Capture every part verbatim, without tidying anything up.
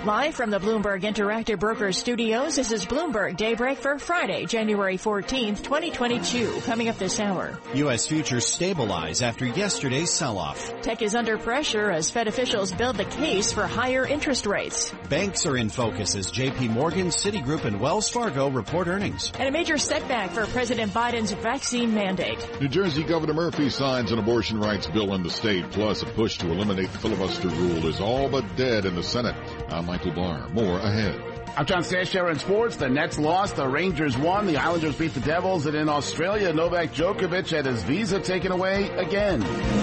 Live from the Bloomberg Interactive Brokers Studios, this is Bloomberg Daybreak for Friday, January fourteenth, twenty twenty-two. Coming up this hour. U S futures stabilize after yesterday's sell-off. Tech is under pressure as Fed officials build the case for higher interest rates. Banks are in focus as J P Morgan, Citigroup, and Wells Fargo report earnings. And a major setback for President Biden's vaccine mandate. New Jersey Governor Murphy signs an abortion rights bill in the state, plus a push to eliminate the filibuster rule is all but dead in the Senate. I'm Michael Barr. More ahead. I'm John Stasher in sports. The Nets lost, the Rangers won, the Islanders beat the Devils, and in Australia, Novak Djokovic had his visa taken away again.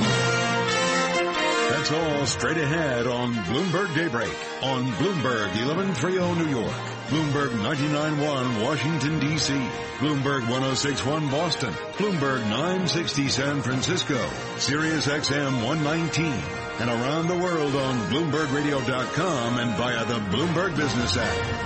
That's all straight ahead on Bloomberg Daybreak on Bloomberg eleven thirty New York, Bloomberg ninety-nine point one Washington, D C, Bloomberg one oh six point one Boston, Bloomberg nine sixty San Francisco, Sirius X M one nineteen, and around the world on Bloomberg Radio dot com and via the Bloomberg Business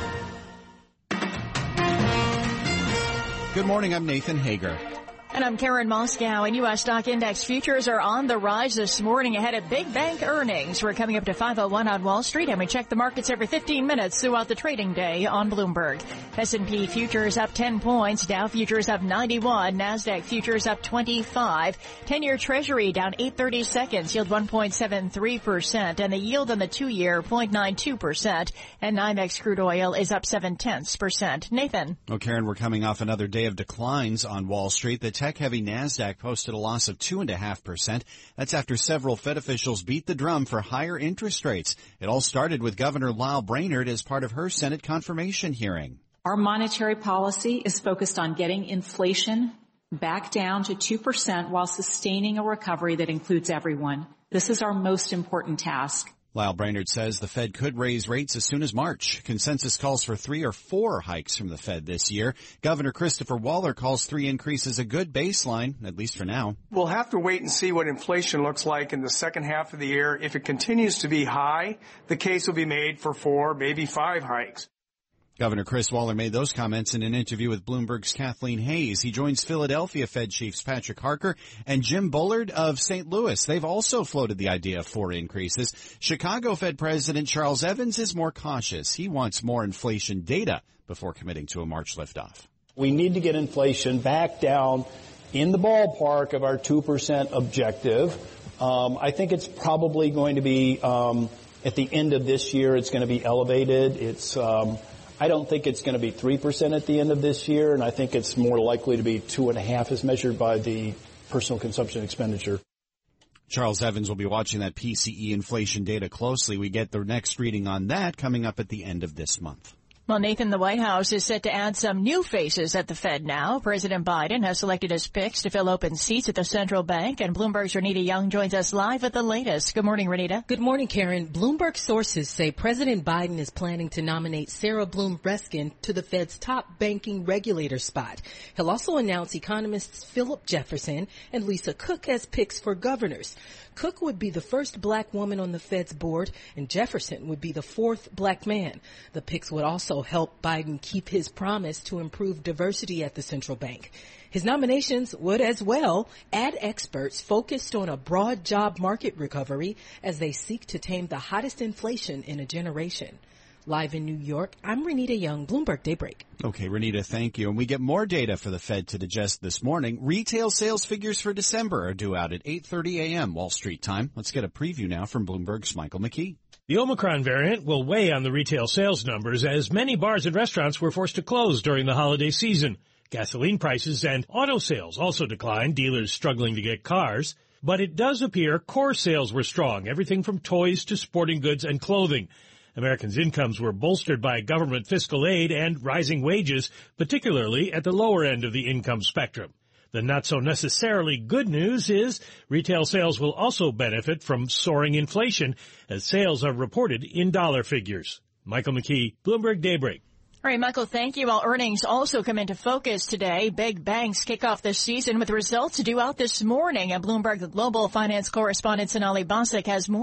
app. Good morning, I'm Nathan Hager. And I'm Karen Moscow, and U S stock index futures are on the rise this morning ahead of big bank earnings. We're coming up to five oh one on Wall Street, and we check the markets every fifteen minutes throughout the trading day on Bloomberg. S and P futures up ten points, Dow futures up ninety-one, NASDAQ futures up twenty-five, ten-year Treasury down eight thirty-seconds, yield one point seven three percent, and the yield on the two-year zero point nine two percent, and NYMEX crude oil is up seven-tenths percent. Nathan. Well, Karen, we're coming off another day of declines on Wall Street. The tech-heavy NASDAQ posted a loss of two point five percent. That's after several Fed officials beat the drum for higher interest rates. It all started with Governor Lael Brainerd as part of her Senate confirmation hearing. Our monetary policy is focused on getting inflation back down to two percent while sustaining a recovery that includes everyone. This is our most important task. Lael Brainerd says the Fed could raise rates as soon as March. Consensus calls for three or four hikes from the Fed this year. Governor Christopher Waller calls three increases a good baseline, at least for now. We'll have to wait and see what inflation looks like in the second half of the year. If it continues to be high, the case will be made for four, maybe five hikes. Governor Chris Waller made those comments in an interview with Bloomberg's Kathleen Hayes. He joins Philadelphia Fed chiefs Patrick Harker and Jim Bullard of Saint Louis. They've also floated the idea of four increases. Chicago Fed President Charles Evans is more cautious. He wants more inflation data before committing to a March liftoff. We need to get inflation back down in the ballpark of our two percent objective. Um, I think it's probably going to be, um, at the end of this year, it's going to be elevated. It's, um, I don't think it's going to be three percent at the end of this year, and I think it's more likely to be two point five as measured by the personal consumption expenditure. Charles Evans will be watching that P C E inflation data closely. We get the next reading on that coming up at the end of this month. Well, Nathan, the White House is set to add some new faces at the Fed now. President Biden has selected his picks to fill open seats at the central bank, and Bloomberg's Renita Young joins us live at the latest. Good morning, Renita. Good morning, Karen. Bloomberg sources say President Biden is planning to nominate Sarah Bloom Reskin to the Fed's top banking regulator spot. He'll also announce economists Philip Jefferson and Lisa Cook as picks for governors. Cook would be the first black woman on the Fed's board, and Jefferson would be the fourth black man. The picks would also help Biden keep his promise to improve diversity at the central bank. His nominations would as well add experts focused on a broad job market recovery as they seek to tame the hottest inflation in a generation. Live in New York, I'm Renita Young, Bloomberg Daybreak. Okay, Renita, thank you. And we get more data for the Fed to digest this morning. Retail sales figures for December are due out at eight thirty a.m. Wall Street time. Let's get a preview now from Bloomberg's Michael McKee. The Omicron variant will weigh on the retail sales numbers as many bars and restaurants were forced to close during the holiday season. Gasoline prices and auto sales also declined, dealers struggling to get cars. But it does appear core sales were strong, everything from toys to sporting goods and clothing. Americans' incomes were bolstered by government fiscal aid and rising wages, particularly at the lower end of the income spectrum. The not-so-necessarily good news is retail sales will also benefit from soaring inflation, as sales are reported in dollar figures. Michael McKee, Bloomberg Daybreak. All right, Michael, thank you. While earnings also come into focus today, big banks kick off this season with results due out this morning. And Bloomberg Global Finance correspondent Sonali Basak has more.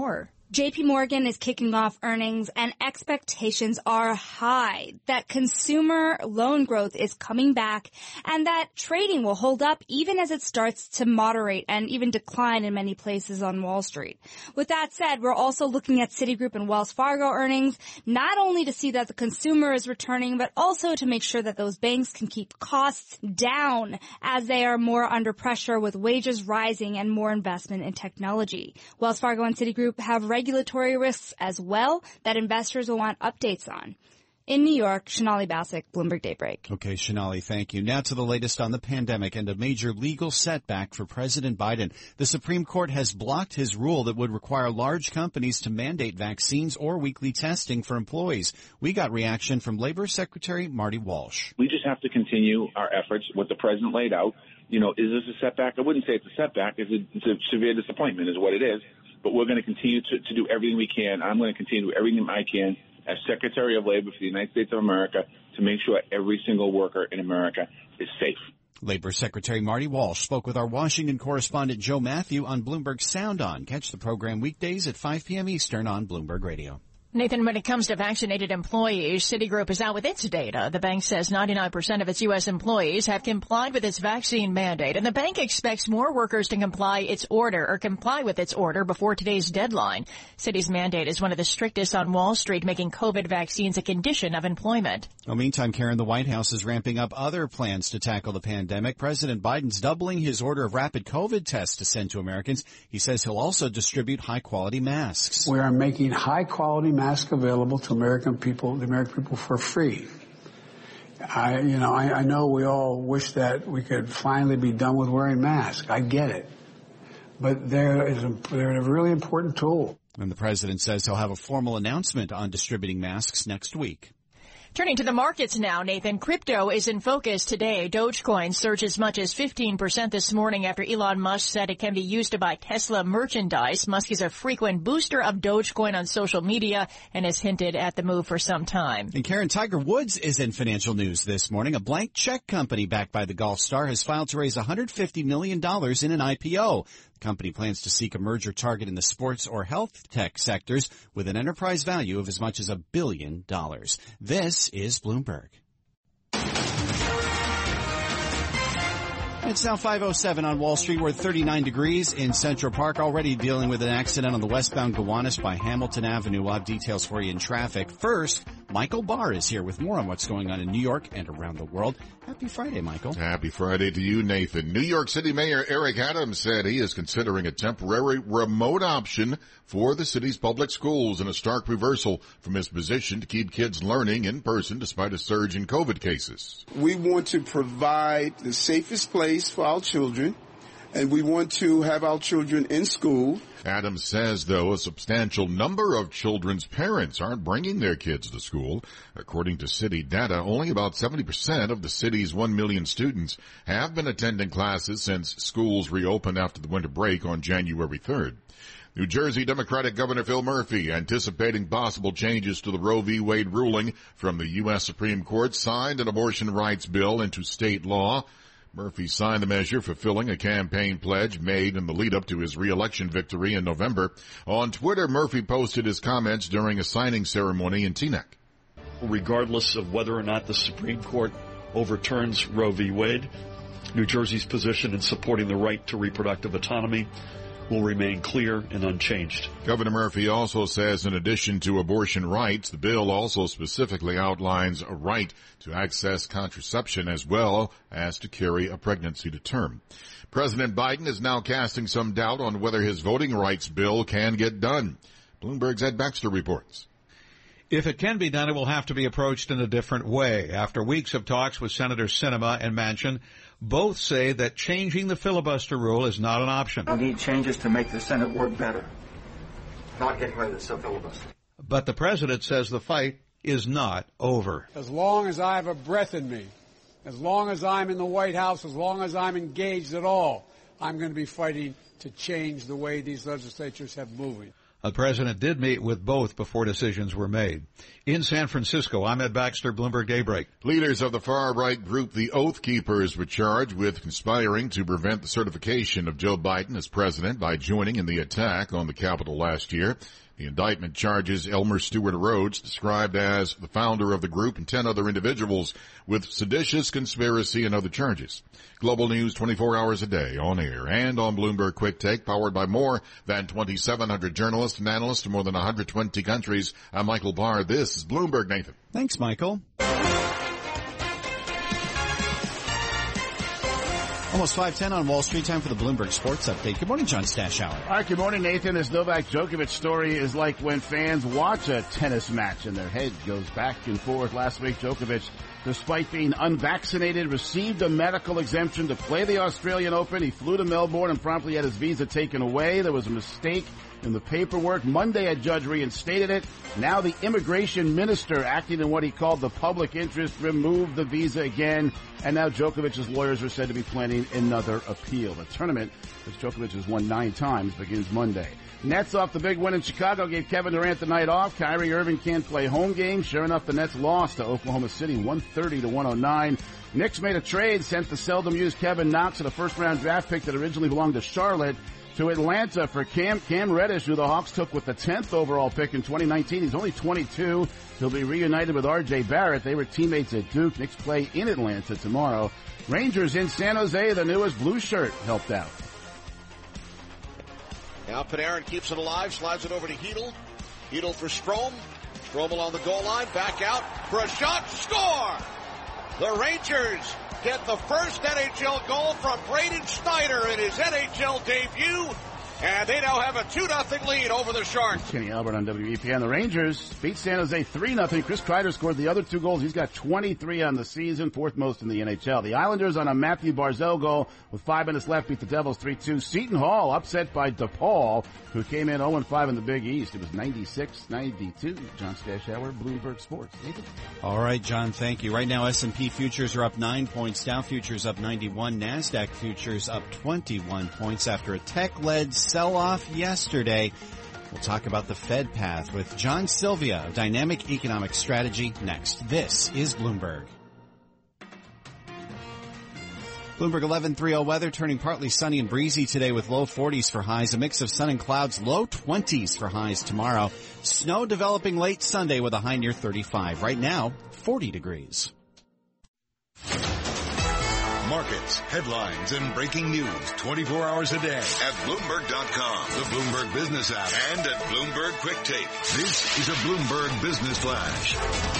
J P Morgan is kicking off earnings and expectations are high that consumer loan growth is coming back and that trading will hold up even as it starts to moderate and even decline in many places on Wall Street. With that said, we're also looking at Citigroup and Wells Fargo earnings, not only to see that the consumer is returning, but also to make sure that those banks can keep costs down as they are more under pressure with wages rising and more investment in technology. Wells Fargo and Citigroup have regulatory risks as well that investors will want updates on. In New York, Shonali Bassick, Bloomberg Daybreak. Okay, Shonali, thank you. Now to the latest on the pandemic and a major legal setback for President Biden. The Supreme Court has blocked his rule that would require large companies to mandate vaccines or weekly testing for employees. We got reaction from Labor Secretary Marty Walsh. We just have to continue our efforts, what the president laid out. You know, is this a setback? I wouldn't say it's a setback. It's a, it's a severe disappointment is what it is. But we're going to continue to, to do everything we can. I'm going to continue to do everything I can as Secretary of Labor for the United States of America to make sure every single worker in America is safe. Labor Secretary Marty Walsh spoke with our Washington correspondent Joe Matthew on Bloomberg Sound On. Catch the program weekdays at five p.m. Eastern on Bloomberg Radio. Nathan, when it comes to vaccinated employees, Citigroup is out with its data. The bank says ninety-nine percent of its U S employees have complied with its vaccine mandate, and the bank expects more workers to comply its order or comply with its order before today's deadline. Citi's mandate is one of the strictest on Wall Street, making COVID vaccines a condition of employment. Well, meantime, Karen, the White House is ramping up other plans to tackle the pandemic. President Biden's doubling his order of rapid COVID tests to send to Americans. He says he'll also distribute high-quality masks. We are making high-quality masks Mask available to American people, the American people for free. I, you know, I, I know we all wish that we could finally be done with wearing masks. I get it. But they're, they're a really important tool. And the president says he'll have a formal announcement on distributing masks next week. Turning to the markets now, Nathan, crypto is in focus today. Dogecoin surged as much as fifteen percent this morning after Elon Musk said it can be used to buy Tesla merchandise. Musk is a frequent booster of Dogecoin on social media and has hinted at the move for some time. And Karen, Tiger Woods is in financial news this morning. A blank check company backed by the golf star has filed to raise one hundred fifty million dollars in an I P O. The company plans to seek a merger target in the sports or health tech sectors with an enterprise value of as much as a billion dollars. This is Bloomberg. It's now five oh seven on Wall Street. We're at thirty-nine degrees in Central Park, already dealing with an accident on the westbound Gowanus by Hamilton Avenue. We'll have details for you in traffic. First, Michael Barr is here with more on what's going on in New York and around the world. Happy Friday, Michael. Happy Friday to you, Nathan. New York City Mayor Eric Adams said he is considering a temporary remote option for the city's public schools in a stark reversal from his position to keep kids learning in person despite a surge in COVID cases. We want to provide the safest place for our children, and we want to have our children in school. Adams says, though, a substantial number of children's parents aren't bringing their kids to school. According to city data, only about seventy percent of the city's one million students have been attending classes since schools reopened after the winter break on January third. New Jersey Democratic Governor Phil Murphy, anticipating possible changes to the Roe v. Wade ruling from the U S Supreme Court, signed an abortion rights bill into state law. Murphy signed the measure fulfilling a campaign pledge made in the lead-up to his re-election victory in November. On Twitter, Murphy posted his comments during a signing ceremony in Teaneck. Regardless of whether or not the Supreme Court overturns Roe v. Wade, New Jersey's position in supporting the right to reproductive autonomy will remain clear and unchanged. Governor Murphy also says in addition to abortion rights, the bill also specifically outlines a right to access contraception as well as to carry a pregnancy to term. President Biden is now casting some doubt on whether his voting rights bill can get done. Bloomberg's Ed Baxter reports. If it can be done, it will have to be approached in a different way. After weeks of talks with Senators Sinema and Manchin, both say that changing the filibuster rule is not an option. We need changes to make the Senate work better, not getting rid of the filibuster. But the president says the fight is not over. As long as I have a breath in me, as long as I'm in the White House, as long as I'm engaged at all, I'm going to be fighting to change the way these legislatures have moving. The president did meet with both before decisions were made. In San Francisco, I'm Ed Baxter, Bloomberg Daybreak. Leaders of the far-right group, the Oath Keepers, were charged with conspiring to prevent the certification of Joe Biden as president by joining in the attack on the Capitol last year. The indictment charges Elmer Stewart Rhodes, described as the founder of the group, and ten other individuals with seditious conspiracy and other charges. Global News twenty-four hours a day, on air and on Bloomberg Quick Take, powered by more than twenty-seven hundred journalists and analysts in more than one hundred twenty countries. I'm Michael Barr. This is Bloomberg, Nathan. Thanks, Michael. Almost five ten on Wall Street. Time for the Bloomberg Sports Update. Good morning, John Stashower. All right, good morning, Nathan. This Novak Djokovic story is like when fans watch a tennis match and their head goes back and forth. Last week, Djokovic, despite being unvaccinated, received a medical exemption to play the Australian Open. He flew to Melbourne and promptly had his visa taken away. There was a mistake in the paperwork. Monday, a judge reinstated it. Now the immigration minister, acting in what he called the public interest, removed the visa again. And now Djokovic's lawyers are said to be planning another appeal. The tournament, which Djokovic has won nine times, begins Monday. Nets off the big win in Chicago gave Kevin Durant the night off. Kyrie Irving can't play home games. Sure enough, the Nets lost to Oklahoma City one thirty to one oh nine. Knicks made a trade, sent the seldom used Kevin Knox and a first round draft pick that originally belonged to Charlotte to Atlanta for Cam Cam Reddish, who the Hawks took with the tenth overall pick in twenty nineteen. He's only twenty-two. He'll be reunited with R J Barrett. They were teammates at Duke. Knicks play in Atlanta tomorrow. Rangers in San Jose. The newest blue shirt helped out. Now Panarin keeps it alive, slides it over to Hedl. Hedl for Strome. Strome along the goal line, back out for a shot, score! The Rangers get the first N H L goal from Braden Schneider in his N H L debut, and they now have a two nothing lead over the Sharks. Kenny Albert on W E P N. The Rangers beat San Jose three nothing. Chris Kreider scored the other two goals. He's got twenty-three on the season, fourth most in the N H L. The Islanders on a Matthew Barzal goal with five minutes left beat the Devils three two. Seton Hall upset by DePaul, who came in oh and five in the Big East. It was ninety-six ninety-two. John Stashower, Bloomberg Sports. Nathan? All right, John, thank you. Right now, S and P futures are up nine points. Dow futures up ninety-one. NASDAQ futures up twenty-one points after a tech-led sell-off yesterday. We'll talk about the Fed path with John Sylvia of Dynamic Economic Strategy next. This is Bloomberg. Bloomberg eleven thirty weather turning partly sunny and breezy today with low forties for highs. A mix of sun and clouds, low twenties for highs tomorrow. Snow developing late Sunday with a high near thirty-five. Right now, forty degrees. Markets, headlines, and breaking news twenty-four hours a day at Bloomberg dot com, the Bloomberg Business app, and at Bloomberg Quick Take. This is a Bloomberg Business Flash.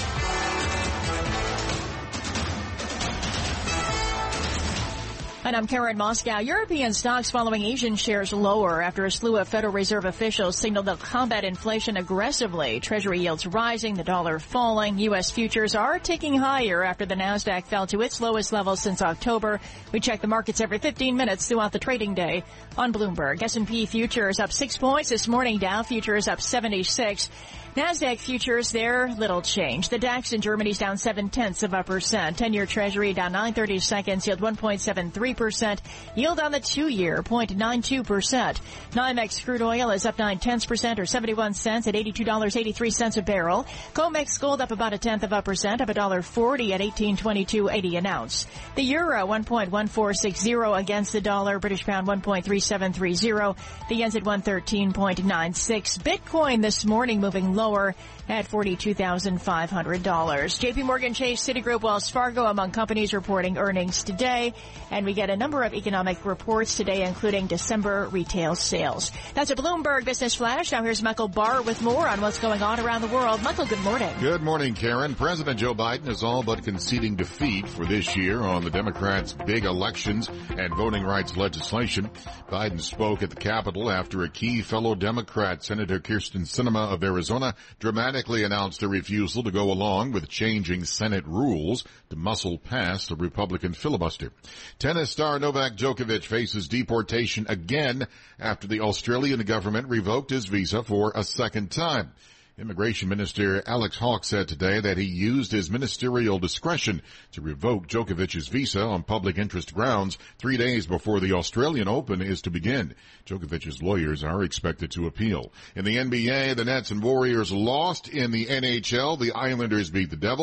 And I'm Karen Moscow. European stocks following Asian shares lower after a slew of Federal Reserve officials signaled they'll combat inflation aggressively. Treasury yields rising, the dollar falling. U S futures are ticking higher after the NASDAQ fell to its lowest level since October. We check the markets every fifteen minutes throughout the trading day on Bloomberg. S and P futures up six points this morning. Dow futures up seventy-six. NASDAQ futures, they're little change. The DAX in Germany's down seven-tenths of a percent. ten-year Treasury down nine thirty-seconds, yield one point seven three percent. Yield on the two-year, zero point nine two percent. NYMEX crude oil is up nine-tenths percent or seventy-one cents at eighty-two dollars and eighty-three cents a barrel. COMEX gold up about a tenth of a percent, up one dollar forty at eighteen twenty-two eighty an ounce. The euro, one point one four six zero against the dollar. British pound, one point three seven three zero. The yen's at one thirteen ninety-six. Bitcoin this morning moving low. Lower at forty-two thousand five hundred dollars. J P Morgan Chase, Citigroup, Wells Fargo among companies reporting earnings today. And we get a number of economic reports today, including December retail sales. That's a Bloomberg Business Flash. Now here's Michael Barr with more on what's going on around the world. Michael, good morning. Good morning, Karen. President Joe Biden is all but conceding defeat for this year on the Democrats' big elections and voting rights legislation. Biden spoke at the Capitol after a key fellow Democrat, Senator Kyrsten Sinema of Arizona, dramatically announced a refusal to go along with changing Senate rules to muscle past the Republican filibuster. Tennis star Novak Djokovic faces deportation again after the Australian government revoked his visa for a second time. Immigration Minister Alex Hawke said today that he used his ministerial discretion to revoke Djokovic's visa on public interest grounds three days before the Australian Open is to begin. Djokovic's lawyers are expected to appeal. In the N B A, the Nets and Warriors lost. In the N H L, the Islanders beat the Devils.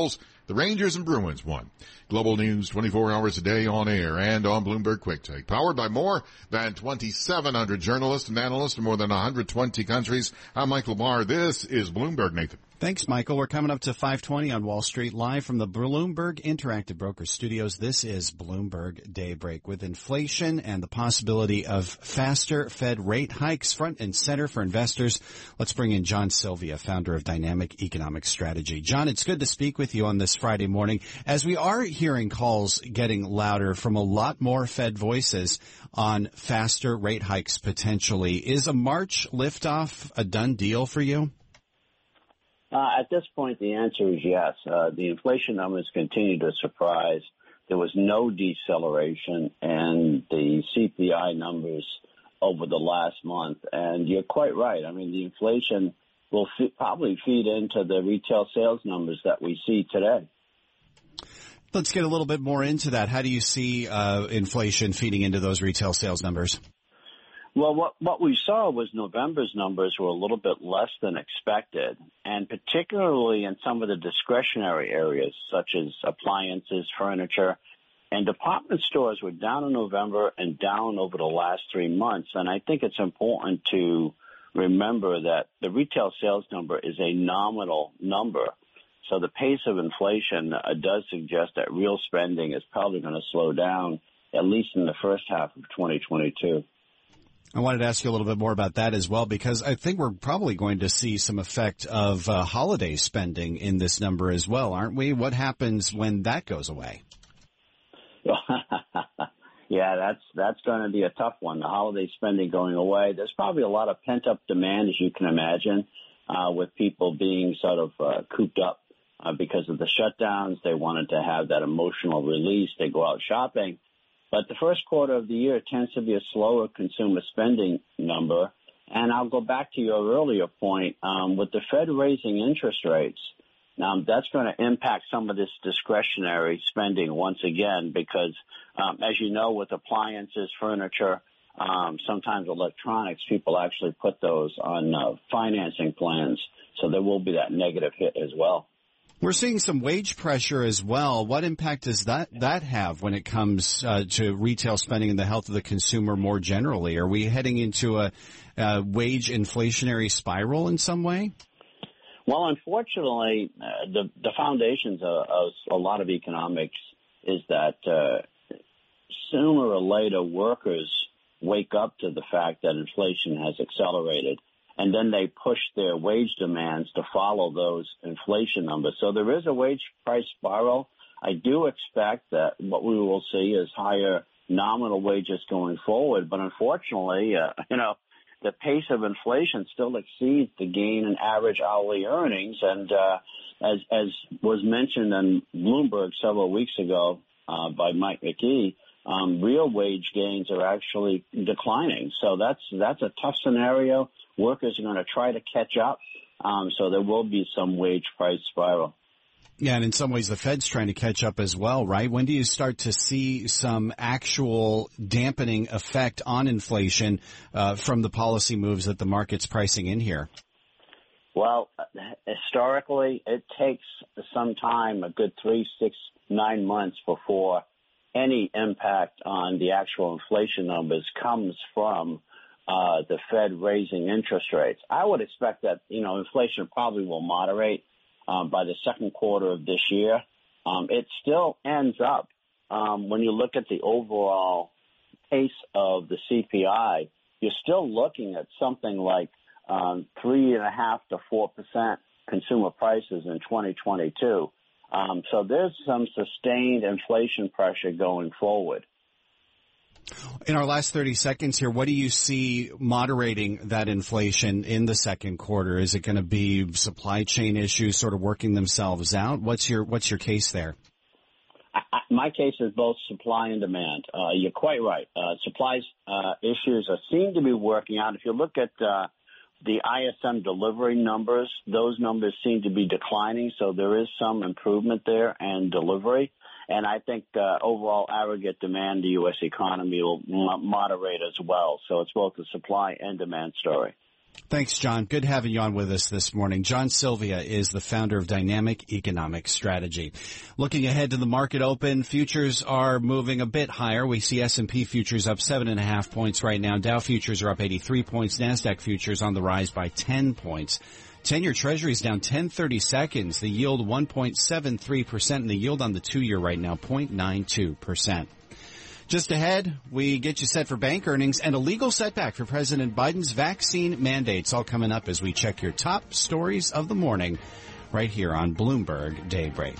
The Rangers and Bruins won. Global News twenty-four hours a day on air and on Bloomberg Quick Take. Powered by more than twenty-seven hundred journalists and analysts in more than one hundred twenty countries. I'm Michael Barr. This is Bloomberg, Nathan. Thanks, Michael. We're coming up to five twenty on Wall Street, live from the Bloomberg Interactive Brokers Studios. This is Bloomberg Daybreak. With inflation and the possibility of faster Fed rate hikes front and center for investors, let's bring in John Sylvia, founder of Dynamic Economic Strategy. John, it's good to speak with you on this Friday morning. As we are hearing calls getting louder from a lot more Fed voices on faster rate hikes potentially, is a March liftoff a done deal for you? Uh, at this point, the answer is yes. Uh, the inflation numbers continue to surprise. There was no deceleration in the C P I numbers over the last month. And you're quite right. I mean, the inflation will f- probably feed into the retail sales numbers that we see today. Let's get a little bit more into that. How do you see uh, inflation feeding into those retail sales numbers? Well, what, what we saw was November's numbers were a little bit less than expected, and particularly in some of the discretionary areas, such as appliances, furniture, and department stores were down in November and down over the last three months. And I think it's important to remember that the retail sales number is a nominal number. So the pace of inflation uh, does suggest that real spending is probably going to slow down, at least in the first half of twenty twenty-two. I wanted to ask you a little bit more about that as well, because I think we're probably going to see some effect of uh, holiday spending in this number as well, aren't we? What happens when that goes away? Yeah, that's that's going to be a tough one. The holiday spending going away. There's probably a lot of pent-up demand, as you can imagine, uh, with people being sort of uh, cooped up uh, because of the shutdowns. They wanted to have that emotional release. They go out shopping. But the first quarter of the year tends to be a slower consumer spending number. And I'll go back to your earlier point. Um, with the Fed raising interest rates, um, that's going to impact some of this discretionary spending once again because, um, as you know, with appliances, furniture, um, sometimes electronics, people actually put those on uh, financing plans. So there will be that negative hit as well. We're seeing some wage pressure as well. What impact does that, that have when it comes uh, to retail spending and the health of the consumer more generally? Are we heading into a, a wage inflationary spiral in some way? Well, unfortunately, uh, the, the foundations of, of a lot of economics is that uh, sooner or later workers wake up to the fact that inflation has accelerated. And then they push their wage demands to follow those inflation numbers. So there is a wage price spiral. I do expect that what we will see is higher nominal wages going forward. But unfortunately, uh, you know, the pace of inflation still exceeds the gain in average hourly earnings. And uh, as, as was mentioned in Bloomberg several weeks ago uh, by Mike McKee, um, real wage gains are actually declining. So that's that's a tough scenario. Workers are going to try to catch up, um, so there will be some wage price spiral. Yeah, and in some ways the Fed's trying to catch up as well, right? When do you start to see some actual dampening effect on inflation uh, from the policy moves that the market's pricing in here? Well, historically, it takes some time, a good three, six, nine months before any impact on the actual inflation numbers comes from Uh, the Fed raising interest rates. I would expect that, you know, inflation probably will moderate um, by the second quarter of this year. Um, it still ends up, um, when you look at the overall pace of the C P I, you're still looking at something like um, three and a half to four percent consumer prices in twenty twenty-two. Um, so there's some sustained inflation pressure going forward. In our last thirty seconds here, what do you see moderating that inflation in the second quarter? Is it going to be supply chain issues sort of working themselves out? What's your what's your case there? I, my case is both supply and demand. Uh, you're quite right. Uh, supplies uh, issues are, seem to be working out. If you look at uh, the I S M delivery numbers, those numbers seem to be declining, so there is some improvement there and delivery. And I think uh, overall aggregate demand, the U S economy will moderate as well. So it's both a supply and demand story. Thanks, John. Good having you on with us this morning. John Sylvia is the founder of Dynamic Economic Strategy. Looking ahead to the market open, futures are moving a bit higher. We see S and P futures up seven and a half points right now. Dow futures are up eighty-three points. NASDAQ futures on the rise by ten points. ten-year Treasuries down ten thirty seconds. The yield one point seven three percent, and the yield on the two-year right now zero point nine two percent. Just ahead, we get you set for bank earnings and a legal setback for President Biden's vaccine mandates, all coming up as we check your top stories of the morning right here on Bloomberg Daybreak.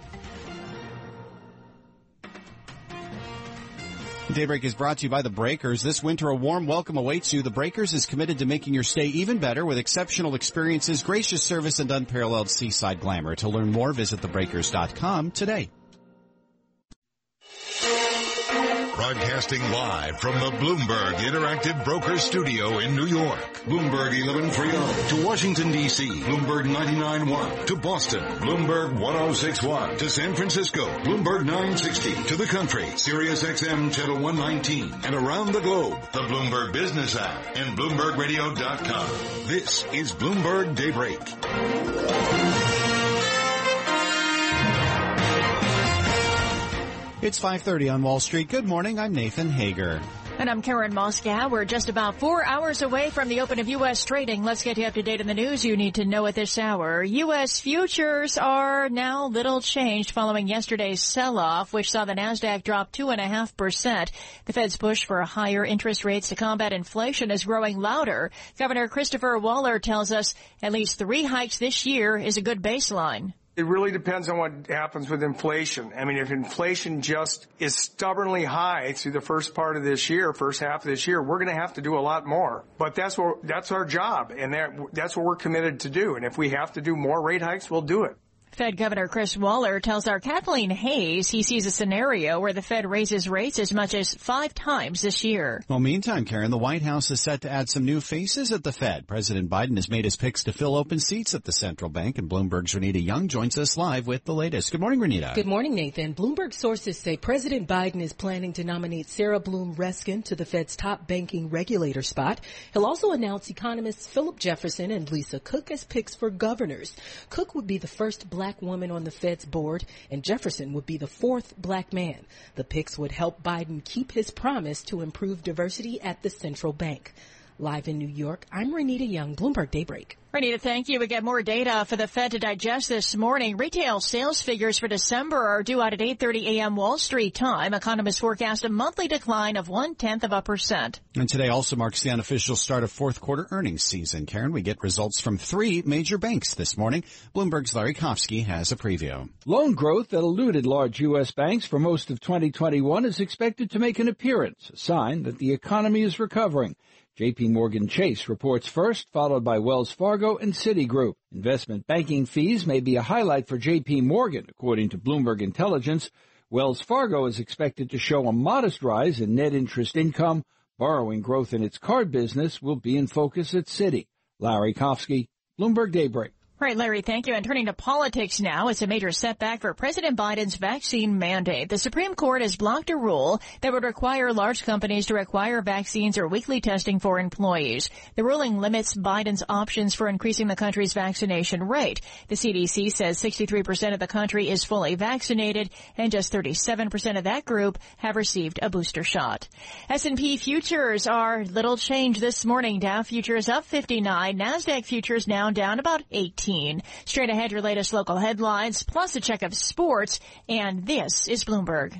Daybreak is brought to you by The Breakers. This winter, a warm welcome awaits you. The Breakers is committed to making your stay even better with exceptional experiences, gracious service, and unparalleled seaside glamour. To learn more, visit the breakers dot com today. Broadcasting live from the Bloomberg Interactive Brokers Studio in New York. Bloomberg eleven thirty to Washington, D C. Bloomberg ninety-nine point one to Boston. Bloomberg ten sixty-one to San Francisco. Bloomberg nine sixty to the country. Sirius X M Channel one nineteen. And around the globe, the Bloomberg Business app and Bloomberg Radio dot com. This is Bloomberg Daybreak. It's five thirty on Wall Street. Good morning. I'm Nathan Hager. And I'm Karen Moskow. We're just about four hours away from the open of U S trading. Let's get you up to date on the news you need to know at this hour. U S futures are now little changed following yesterday's sell-off, which saw the NASDAQ drop two point five percent. The Fed's push for higher interest rates to combat inflation is growing louder. Governor Christopher Waller tells us at least three hikes this year is a good baseline. It really depends on what happens with inflation. I mean, if inflation just is stubbornly high through the first part of this year, first half of this year, we're going to have to do a lot more. But that's what, that's our job, and that, that's what we're committed to do. And if we have to do more rate hikes, we'll do it. Fed Governor Chris Waller tells our Kathleen Hayes he sees a scenario where the Fed raises rates as much as five times this year. Well, meantime, Karen, the White House is set to add some new faces at the Fed. President Biden has made his picks to fill open seats at the central bank, and Bloomberg's Renita Young joins us live with the latest. Good morning, Renita. Good morning, Nathan. Bloomberg sources say President Biden is planning to nominate Sarah Bloom Reskin to the Fed's top banking regulator spot. He'll also announce economists Philip Jefferson and Lisa Cook as picks for governors. Cook would be the first black black woman on the Fed's board, and Jefferson would be the fourth black man. The picks would help Biden keep his promise to improve diversity at the central bank. Live in New York, I'm Renita Young, Bloomberg Daybreak. Renita, thank you. We get more data for the Fed to digest this morning. Retail sales figures for December are due out at eight thirty a.m. Wall Street time. Economists forecast a monthly decline of one-tenth of a percent. And today also marks the unofficial start of fourth quarter earnings season. Karen, we get results from three major banks this morning. Bloomberg's Larry Kofsky has a preview. Loan growth that eluded large U S banks for most of twenty twenty-one is expected to make an appearance, a sign that the economy is recovering. J P Morgan Chase reports first, followed by Wells Fargo and Citigroup. Investment banking fees may be a highlight for J P Morgan, according to Bloomberg Intelligence. Wells Fargo is expected to show a modest rise in net interest income. Borrowing growth in its card business will be in focus at Citi. Larry Kofsky, Bloomberg Daybreak. All right, Larry, thank you. And turning to politics now, it's a major setback for President Biden's vaccine mandate. The Supreme Court has blocked a rule that would require large companies to require vaccines or weekly testing for employees. The ruling limits Biden's options for increasing the country's vaccination rate. The C D C says sixty-three percent of the country is fully vaccinated, and just thirty-seven percent of that group have received a booster shot. S and P futures are little change this morning. Dow futures up fifty-nine. NASDAQ futures now down about eighteen. Straight ahead, your latest local headlines, plus a check of sports, and this is Bloomberg.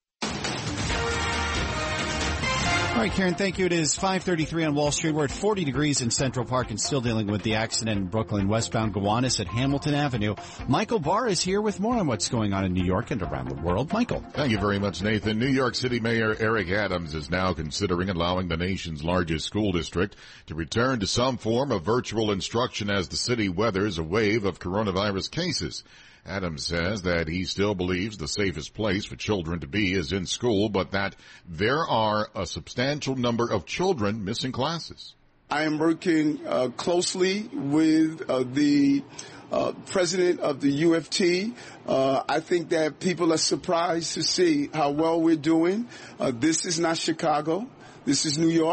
All right, Karen, thank you. It is five thirty-three on Wall Street. We're at forty degrees in Central Park and still dealing with the accident in Brooklyn, westbound Gowanus at Hamilton Avenue. Michael Barr is here with more on what's going on in New York and around the world. Michael. Thank you very much, Nathan. New York City Mayor Eric Adams is now considering allowing the nation's largest school district to return to some form of virtual instruction as the city weathers a wave of coronavirus cases. Adams says that he still believes the safest place for children to be is in school, but that there are a substantial number of children missing classes. I am working uh, closely with uh, the uh, president of the U F T. Uh, I think that people are surprised to see how well we're doing. Uh, this is not Chicago. This is New York.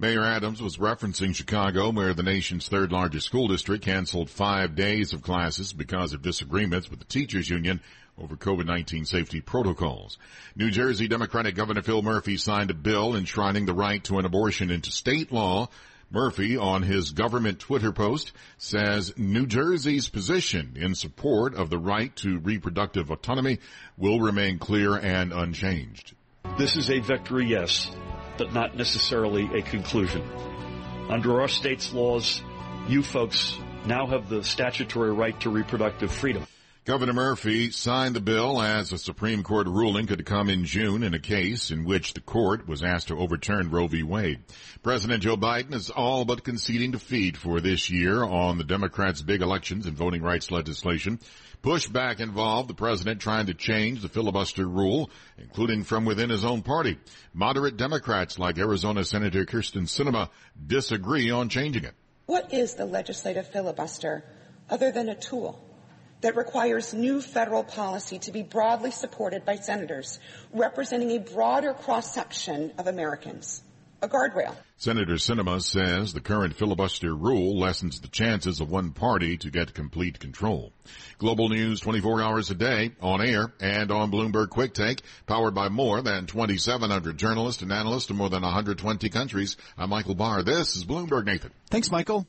Mayor Adams was referencing Chicago, where the nation's third largest school district canceled five days of classes because of disagreements with the teachers union over COVID nineteen safety protocols. New Jersey Democratic Governor Phil Murphy signed a bill enshrining the right to an abortion into state law. Murphy, on his government Twitter post, says New Jersey's position in support of the right to reproductive autonomy will remain clear and unchanged. This is a victory, yes, but not necessarily a conclusion. Under our state's laws, you folks now have the statutory right to reproductive freedom. Governor Murphy signed the bill as a Supreme Court ruling could come in June in a case in which the court was asked to overturn Roe v. Wade. President Joe Biden is all but conceding defeat for this year on the Democrats' big elections and voting rights legislation. Pushback involved the president trying to change the filibuster rule, including from within his own party. Moderate Democrats like Arizona Senator Kyrsten Sinema disagree on changing it. What is the legislative filibuster other than a tool that requires new federal policy to be broadly supported by senators representing a broader cross-section of Americans? A guardrail. Senator Sinema says the current filibuster rule lessens the chances of one party to get complete control. Global news twenty-four hours a day, on air and on Bloomberg Quick Take, powered by more than twenty-seven hundred journalists and analysts in more than one hundred twenty countries. I'm Michael Barr. This is Bloomberg Nathan. Thanks, Michael.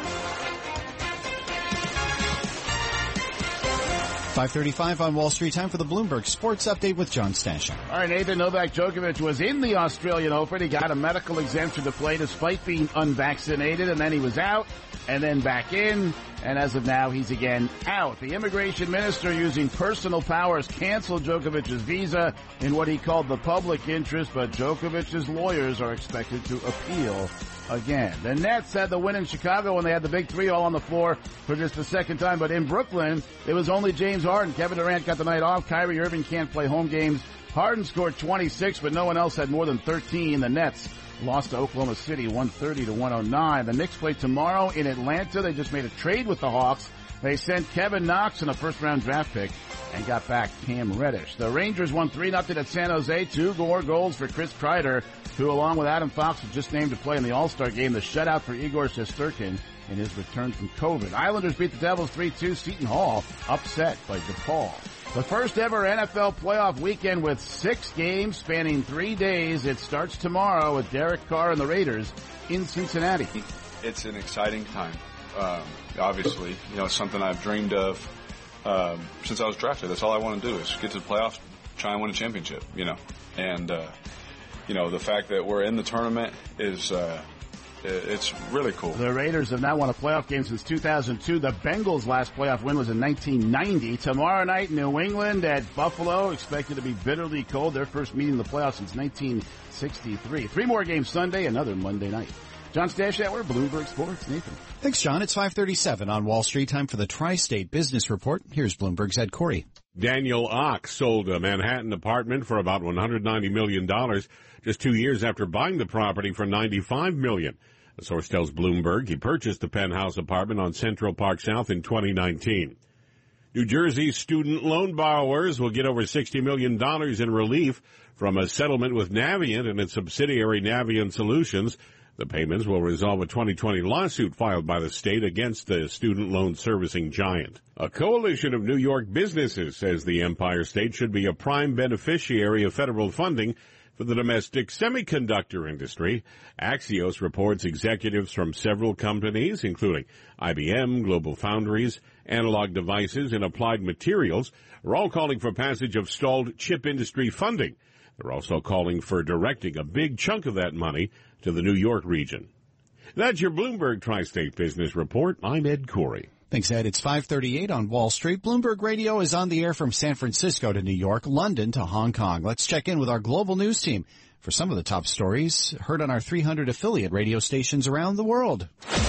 five thirty-five on Wall Street, time for the Bloomberg Sports Update with John Stashen. All right, Nathan, Novak Djokovic was in the Australian Open. He got a medical exemption to play despite being unvaccinated, and then he was out and then back in, and as of now, he's again out. The immigration minister, using personal powers, canceled Djokovic's visa in what he called the public interest, but Djokovic's lawyers are expected to appeal again. The Nets had the win in Chicago when they had the big three all on the floor for just the second time, but in Brooklyn, it was only James Harden. Kevin Durant got the night off. Kyrie Irving can't play home games. Harden scored twenty-six, but no one else had more than thirteen. The Nets lost to Oklahoma City one thirty to one oh nine. The Knicks play tomorrow in Atlanta. They just made a trade with the Hawks. They sent Kevin Knox in a first-round draft pick and got back Cam Reddish. The Rangers won three nothing at San Jose. Two more goals for Chris Kreider, who, along with Adam Fox, was just named to play in the All-Star game. The shutout for Igor Shesterkin in his return from COVID. Islanders beat the Devils three two. Seton Hall upset by DePaul. The first ever N F L playoff weekend with six games spanning three days. It starts tomorrow with Derek Carr and the Raiders in Cincinnati. It's an exciting time. Um, obviously, you know, it's something I've dreamed of um, since I was drafted. That's all I want to do is get to the playoffs, try and win a championship, you know. And, uh, you know, the fact that we're in the tournament is uh, it's really cool. The Raiders have not won a playoff game since two thousand two. The Bengals' last playoff win was in nineteen ninety. Tomorrow night, New England at Buffalo, expected to be bitterly cold. Their first meeting in the playoffs since nineteen sixty-three. Three more games Sunday, another Monday night. John Stashower, Bloomberg Sports. Nathan. Thanks, John. It's five thirty-seven on Wall Street. Time for the Tri-State Business Report. Here's Bloomberg's Ed Corey. Daniel Ock sold a Manhattan apartment for about one hundred ninety million dollars just two years after buying the property for ninety-five million dollars. A source tells Bloomberg he purchased the penthouse apartment on Central Park South in twenty nineteen. New Jersey's student loan borrowers will get over sixty million dollars in relief from a settlement with Navient and its subsidiary Navient Solutions. The payments will resolve a twenty twenty lawsuit filed by the state against the student loan servicing giant. A coalition of New York businesses says the Empire State should be a prime beneficiary of federal funding for the domestic semiconductor industry. Axios reports executives from several companies, including I B M, Global Foundries, Analog Devices, and Applied Materials, are all calling for passage of stalled chip industry funding. They're also calling for directing a big chunk of that money to the New York region. That's your Bloomberg Tri-State Business Report. I'm Ed Corey. Thanks, Ed. It's five thirty-eight on Wall Street. Bloomberg Radio is on the air from San Francisco to New York, London to Hong Kong. Let's check in with our global news team for some of the top stories heard on our three hundred affiliate radio stations around the world.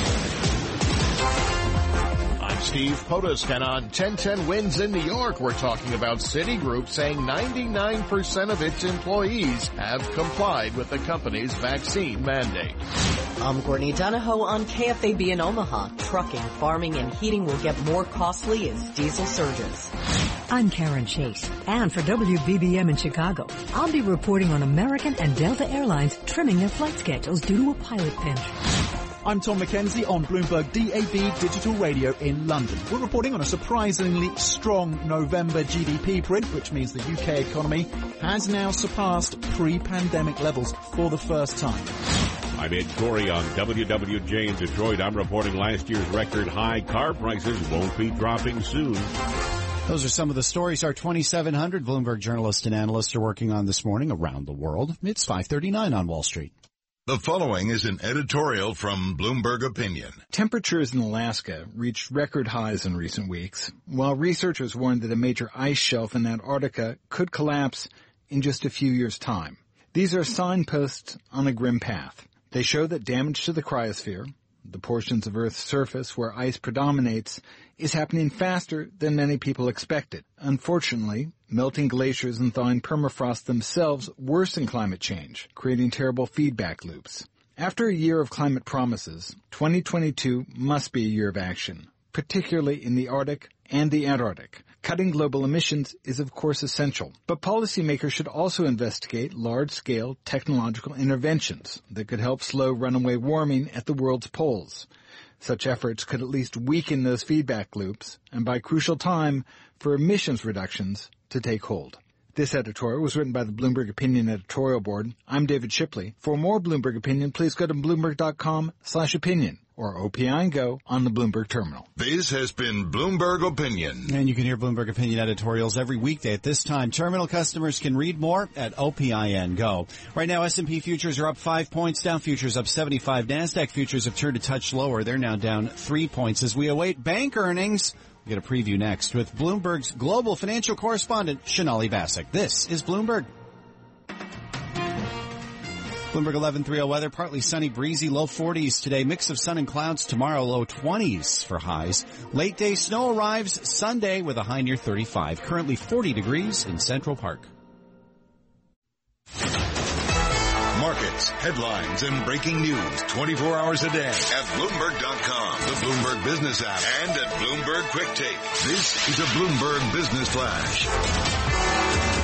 I'm Steve Potusk, and on ten ten Wins in New York, we're talking about Citigroup saying ninety-nine percent of its employees have complied with the company's vaccine mandate. I'm Courtney Donahoe on K F A B in Omaha. Trucking, farming, and heating will get more costly as diesel surges. I'm Karen Chase, and for W B B M in Chicago, I'll be reporting on American and Delta Airlines trimming their flight schedules due to a pilot pinch. I'm Tom McKenzie on Bloomberg D A B Digital Radio in London. We're reporting on a surprisingly strong November G D P print, which means the U K economy has now surpassed pre-pandemic levels for the first time. I'm Ed Corey on W W J in Detroit. I'm reporting last year's record high car prices won't be dropping soon. Those are some of the stories our twenty-seven hundred Bloomberg journalists and analysts are working on this morning around the world. It's five thirty-nine on Wall Street. The following is an editorial from Bloomberg Opinion. Temperatures in Alaska reached record highs in recent weeks, while researchers warned that a major ice shelf in Antarctica could collapse in just a few years' time. These are signposts on a grim path. They show that damage to the cryosphere, the portions of Earth's surface where ice predominates, is happening faster than many people expected. Unfortunately, melting glaciers and thawing permafrost themselves worsen climate change, creating terrible feedback loops. After a year of climate promises, twenty twenty-two must be a year of action, particularly in the Arctic and the Antarctic. Cutting global emissions is of course essential, but policymakers should also investigate large-scale technological interventions that could help slow runaway warming at the world's poles. Such efforts could at least weaken those feedback loops and buy crucial time for emissions reductions to take hold. This editorial was written by the Bloomberg Opinion editorial board. I'm David Shipley. For more Bloomberg Opinion, please go to Bloomberg.com slash opinion or O P I and Go on the Bloomberg terminal. This has been Bloomberg Opinion. And you can hear Bloomberg Opinion editorials every weekday at this time. Terminal customers can read more at O P I N Go. Right now, S and P futures are up five points, Dow futures up seventy-five. NASDAQ futures have turned a touch lower. They're now down three points as we await bank earnings. We'll get a preview next with Bloomberg's global financial correspondent, Shonali Basak. This is Bloomberg. Bloomberg eleven thirty weather, partly sunny, breezy, low forties today. Mix of sun and clouds tomorrow, low twenties for highs. Late day snow arrives Sunday with a high near thirty-five. Currently forty degrees in Central Park. Markets, headlines, and breaking news twenty-four hours a day at Bloomberg dot com, the Bloomberg Business app, and at Bloomberg Quick Take. This is a Bloomberg Business Flash.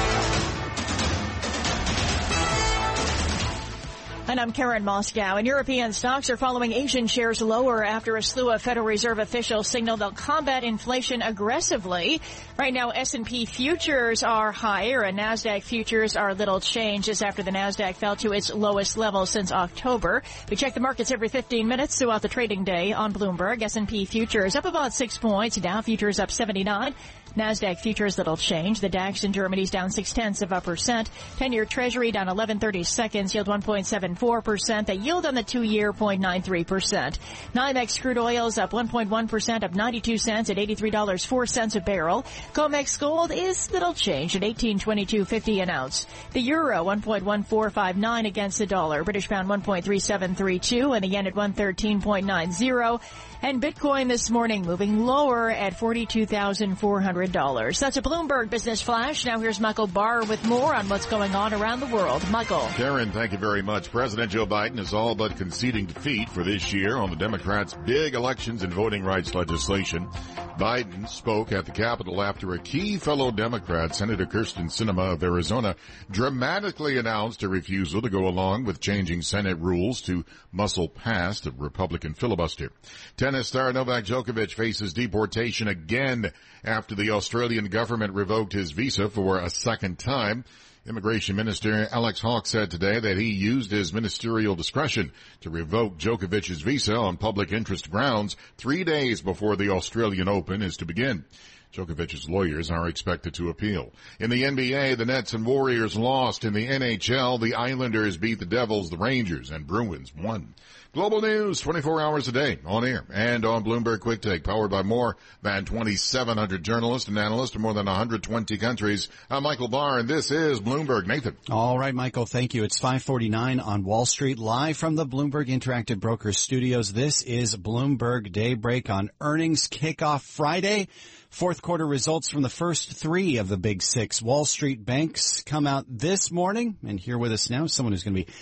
And I'm Karen Moscow. And European stocks are following Asian shares lower after a slew of Federal Reserve officials signal they'll combat inflation aggressively. Right now, S and P futures are higher and NASDAQ futures are little changed just after the NASDAQ fell to its lowest level since October. We check the markets every fifteen minutes throughout the trading day on Bloomberg. S and P futures up about six points. Dow futures up seventy-nine. NASDAQ futures little change. The DAX in Germany's down six-tenths of a percent. ten-year Treasury down eleven thirty-seconds, yield one point seven four percent. The yield on the two-year zero point nine three percent. NYMEX crude oil's up one point one percent, up ninety-two cents at eighty-three dollars and four cents a barrel. COMEX gold is little change at eighteen twenty-two fifty an ounce. The euro one point one four five nine against the dollar. British pound one point three seven three two, and the yen at one thirteen point nine zero. And Bitcoin this morning moving lower at forty-two thousand four hundred dollars. That's a Bloomberg Business Flash. Now here's Michael Barr with more on what's going on around the world. Michael. Karen, thank you very much. President Joe Biden is all but conceding defeat for this year on the Democrats' big elections and voting rights legislation. Biden spoke at the Capitol after a key fellow Democrat, Senator Kyrsten Sinema of Arizona, dramatically announced a refusal to go along with changing Senate rules to muscle past a Republican filibuster. Tennis star Novak Djokovic faces deportation again after the Australian government revoked his visa for a second time. Immigration Minister Alex Hawke said today that he used his ministerial discretion to revoke Djokovic's visa on public interest grounds three days before the Australian Open is to begin. Djokovic's lawyers are expected to appeal. In the N B A, the Nets and Warriors lost. In the N H L, the Islanders beat the Devils, the Rangers, and Bruins won. Global news, twenty-four hours a day, on air and on Bloomberg Quick Take, powered by more than twenty-seven hundred journalists and analysts in more than one hundred twenty countries. I'm Michael Barr, and this is Bloomberg. Nathan. All right, Michael, thank you. It's five forty-nine on Wall Street, live from the Bloomberg Interactive Brokers studios. This is Bloomberg Daybreak on earnings kickoff Friday. Fourth quarter results from the first three of the big six Wall Street banks come out this morning. And here with us now, someone who's going to be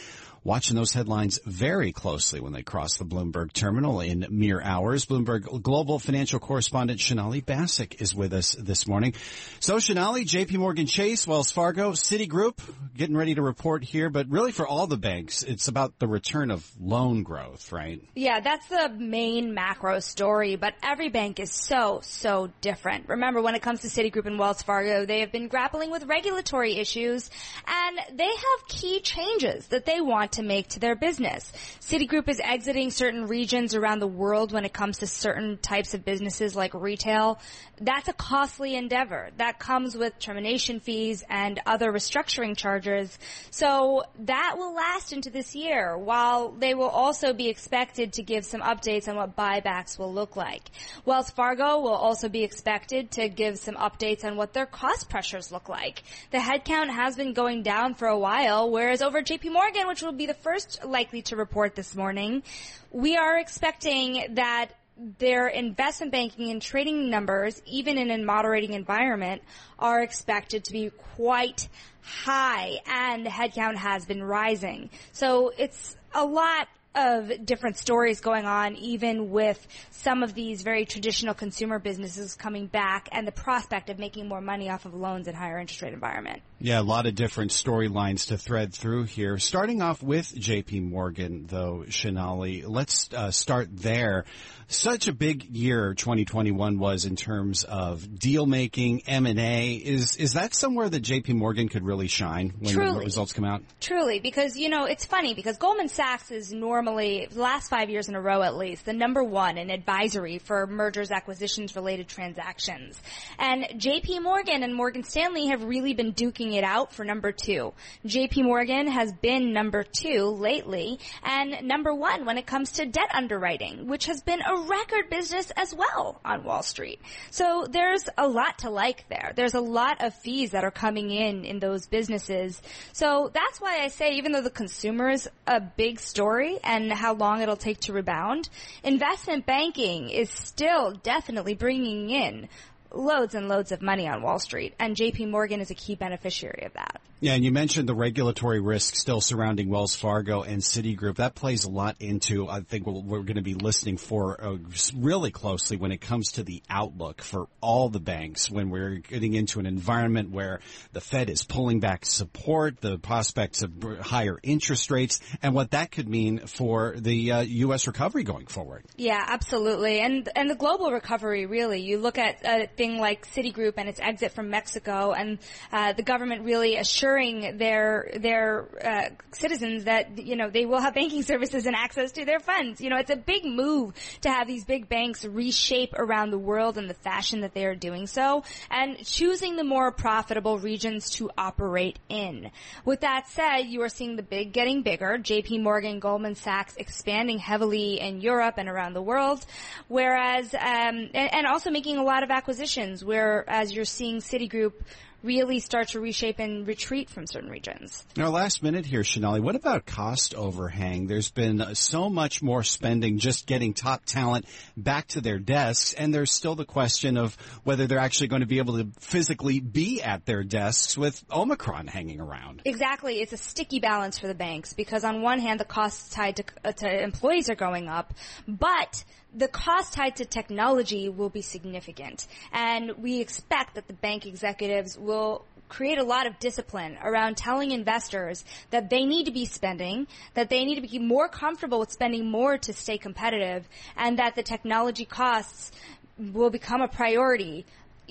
watching those headlines very closely when they cross the Bloomberg terminal in mere hours. Bloomberg Global Financial Correspondent Sonali Basak is with us this morning. So, Sonali, J P Morgan Chase, Wells Fargo, Citigroup, getting ready to report here. But really for all the banks, it's about the return of loan growth, right? Yeah, that's the main macro story. But every bank is so, so different. Remember, when it comes to Citigroup and Wells Fargo, they have been grappling with regulatory issues, and they have key changes that they want to make to their business. Citigroup is exiting certain regions around the world when it comes to certain types of businesses like retail. That's a costly endeavor. That comes with termination fees and other restructuring charges. So that will last into this year, while they will also be expected to give some updates on what buybacks will look like. Wells Fargo will also be expected to give some updates on what their cost pressures look like. The headcount has been going down for a while, whereas over J P Morgan, which will be the first likely to report this morning, we are expecting that their investment banking and trading numbers, even in a moderating environment, are expected to be quite high, and the headcount has been rising. So it's a lot of different stories going on, even with some of these very traditional consumer businesses coming back and the prospect of making more money off of loans in higher interest rate environment. Yeah, a lot of different storylines to thread through here. Starting off with J P Morgan, though, Sonali, let's uh, start there. Such a big year twenty twenty-one was in terms of deal making, M and A. Is is that somewhere that J P Morgan could really shine when Truly. the results come out? Truly, because, you know, it's funny because Goldman Sachs is normally, the last five years in a row at least, the number one in advisory for mergers, acquisitions, related transactions. And J P Morgan and Morgan Stanley have really been duking it out for number two. J P Morgan has been number two lately, and number one when it comes to debt underwriting, which has been a record business as well on Wall Street. So there's a lot to like there. There's a lot of fees that are coming in in those businesses. So that's why I say, even though the consumer is a big story and how long it'll take to rebound, investment banking is still definitely bringing in loads and loads of money on Wall Street, and J P Morgan is a key beneficiary of that. Yeah, and you mentioned the regulatory risk still surrounding Wells Fargo and Citigroup. That plays a lot into, I think, what we're going to be listening for uh, really closely when it comes to the outlook for all the banks when we're getting into an environment where the Fed is pulling back support, the prospects of higher interest rates, and what that could mean for the uh, U S recovery going forward. Yeah, absolutely. And and the global recovery, really. You look at a thing like Citigroup and its exit from Mexico, and uh, the government really assuring their their uh, citizens that, you know, they will have banking services and access to their funds. You know, it's a big move to have these big banks reshape around the world in the fashion that they are doing so, and choosing the more profitable regions to operate in. With that said, you are seeing the big getting bigger. J P Morgan, Goldman Sachs expanding heavily in Europe and around the world, whereas um, and, and also making a lot of acquisitions, whereas you're seeing Citigroup really start to reshape and retreat from certain regions. Now, last minute here, Sonali, what about cost overhang? There's been so much more spending just getting top talent back to their desks, and there's still the question of whether they're actually going to be able to physically be at their desks with Omicron hanging around. Exactly. It's a sticky balance for the banks because on one hand, the costs tied to, uh, to employees are going up, but the cost tied to technology will be significant. And we expect that the bank executives will create a lot of discipline around telling investors that they need to be spending, that they need to be more comfortable with spending more to stay competitive, and that the technology costs will become a priority,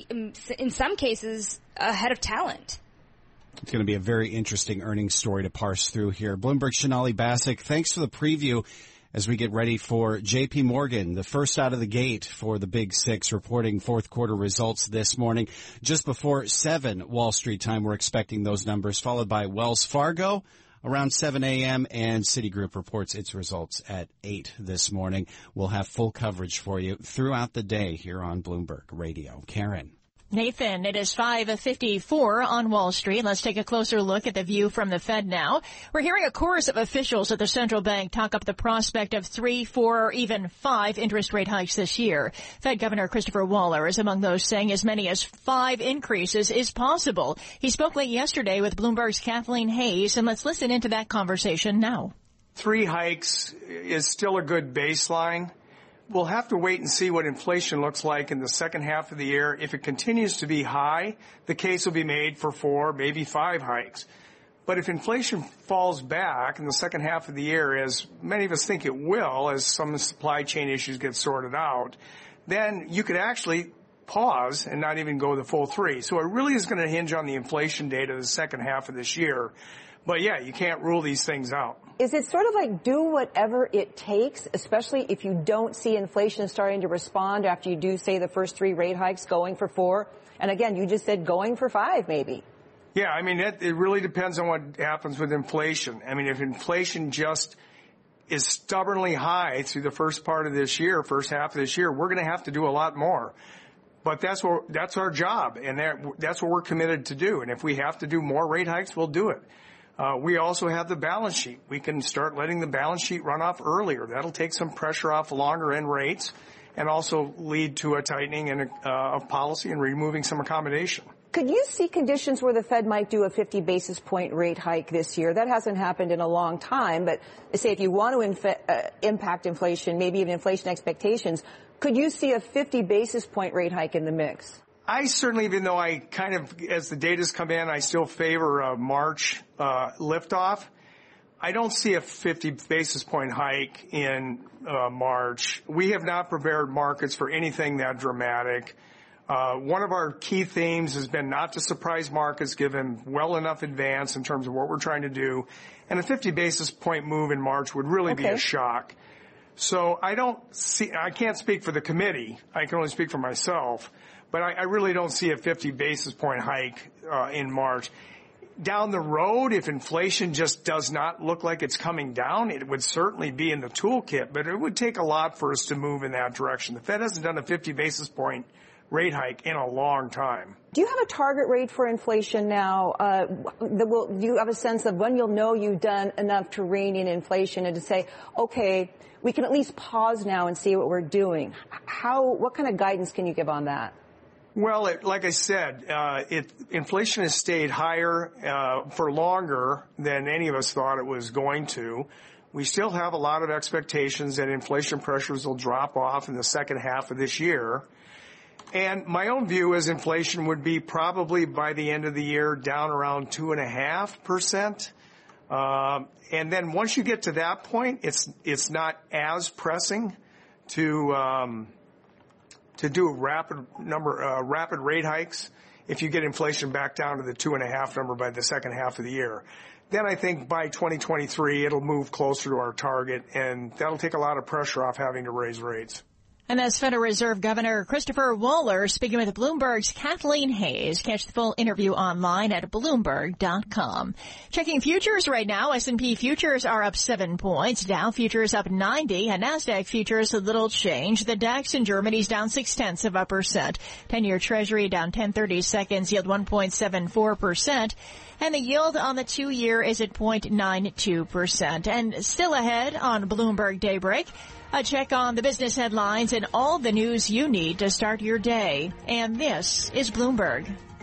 in some cases, ahead of talent. It's going to be a very interesting earnings story to parse through here. Bloomberg's Sonali Basak, thanks for the preview as we get ready for J P Morgan, the first out of the gate for the Big Six, reporting fourth quarter results this morning. Just before seven Wall Street time, we're expecting those numbers, followed by Wells Fargo around seven a.m. and Citigroup reports its results at eight this morning. We'll have full coverage for you throughout the day here on Bloomberg Radio. Karen. Nathan, it is five fifty-four on Wall Street. Let's take a closer look at the view from the Fed now. We're hearing a chorus of officials at the central bank talk up the prospect of three, four, or even five interest rate hikes this year. Fed Governor Christopher Waller is among those saying as many as five increases is possible. He spoke late yesterday with Bloomberg's Kathleen Hayes, and let's listen into that conversation now. three hikes is still a good baseline. We'll have to wait and see what inflation looks like in the second half of the year. If it continues to be high, the case will be made for four, maybe five hikes. But if inflation falls back in the second half of the year, as many of us think it will, as some supply chain issues get sorted out, then you could actually pause and not even go the full three. So it really is going to hinge on the inflation data the second half of this year. But yeah, you can't rule these things out. Is it sort of like do whatever it takes, especially if you don't see inflation starting to respond after you do, say, the first three rate hikes going for four? And again, you just said going for five, maybe. Yeah, I mean, it, it really depends on what happens with inflation. I mean, if inflation just is stubbornly high through the first part of this year, first half of this year, we're going to have to do a lot more. But that's what, that's our job, and that, that's what we're committed to do. And if we have to do more rate hikes, we'll do it. Uh, we also have the balance sheet. We can start letting the balance sheet run off earlier. That'll take some pressure off longer end rates and also lead to a tightening in, uh, of policy and removing some accommodation. Could you see conditions where the Fed might do a fifty basis point rate hike this year? That hasn't happened in a long time, but say if you want to inf- uh, impact inflation, maybe even inflation expectations, could you see a fifty basis point rate hike in the mix? I certainly, even though I kind of, as the data's come in, I still favor a March uh, liftoff. I don't see a fifty basis point hike in uh, March. We have not prepared markets for anything that dramatic. Uh, one of our key themes has been not to surprise markets, given well enough advance in terms of what we're trying to do. And a fifty basis point move in March would really okay. be a shock. So I don't see, I can't speak for the committee. I can only speak for myself. But I, I really don't see a fifty basis point hike uh, in March. Down the road, if inflation just does not look like it's coming down, it would certainly be in the toolkit, but it would take a lot for us to move in that direction. The Fed hasn't done a fifty basis point rate hike in a long time. Do you have a target rate for inflation now? Uh, the, will, do you have a sense of when you'll know you've done enough to rein in inflation and to say, okay, we can at least pause now and see what we're doing? How, what kind of guidance can you give on that? Well, it, like I said, uh, it, inflation has stayed higher uh, for longer than any of us thought it was going to. We still have a lot of expectations that inflation pressures will drop off in the second half of this year. And my own view is inflation would be probably by the end of the year down around two and a half percent. Um, and then once you get to that point, it's it's not as pressing to um, to do rapid number uh, rapid rate hikes if you get inflation back down to the two and a half number by the second half of the year. Then I think by twenty twenty-three it'll move closer to our target, and that'll take a lot of pressure off having to raise rates. And that's Federal Reserve Governor Christopher Waller speaking with Bloomberg's Kathleen Hays. Catch the full interview online at Bloomberg dot com. Checking futures right now, S and P futures are up seven points. Dow futures up ninety, and NASDAQ futures a little change. The DAX in Germany's down six tenths of a percent. ten-year Treasury down ten thirty seconds, yield one point seven four percent. And the yield on the two-year is at zero point nine two percent. And still ahead on Bloomberg Daybreak, a check on the business headlines and all the news you need to start your day. And this is Bloomberg.